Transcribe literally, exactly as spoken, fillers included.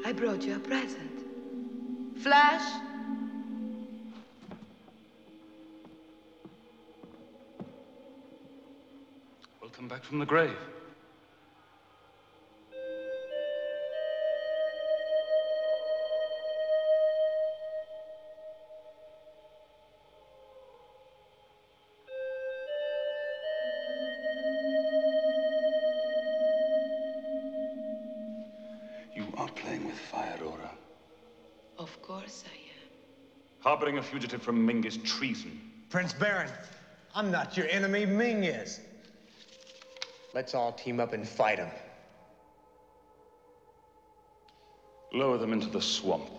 I brought you a present. Flash? Welcome back from the grave. You are playing with fire, Aura. Of course I am. Harboring a fugitive from Ming is treason. Prince Baron, I'm not your enemy, Ming is. Let's all team up and fight him. Lower them into the swamp.